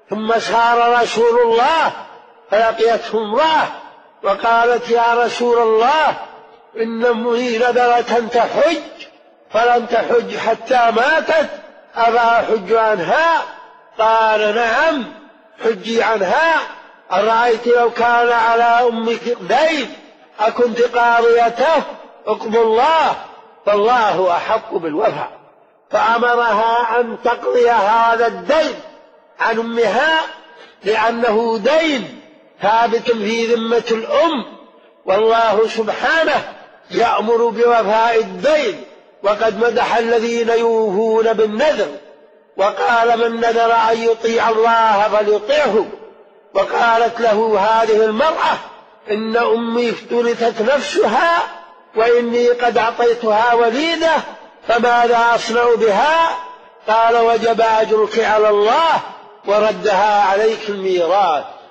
ثم سار رسول الله فلقيته امرأة وقالت: يا رسول الله، إن أمي نذرت أن تحج فلم تحج حتى ماتت، أفأحج عنها؟ قال: نعم، حجي عنها. أرأيت لو كان على أمك دين أكنت قاضيته؟ اقضوا الله، فالله أحق بالوفاء. فأمرها أن تقضي هذا الدين عن أمها، لأنه دين ثابت في ذمة الأم، والله سبحانه يأمر بوفاء الدين، وقد مدح الذين يوفون بالنذر، وقال: من نذر أن يطيع الله فليطيعه. وقالت له هذه المرأة: إن أمي افترثت نفسها وإني قد أعطيتها وليدة، فماذا أصنع بها؟ قال: وجب أجرك على الله وردها عليك الميراث.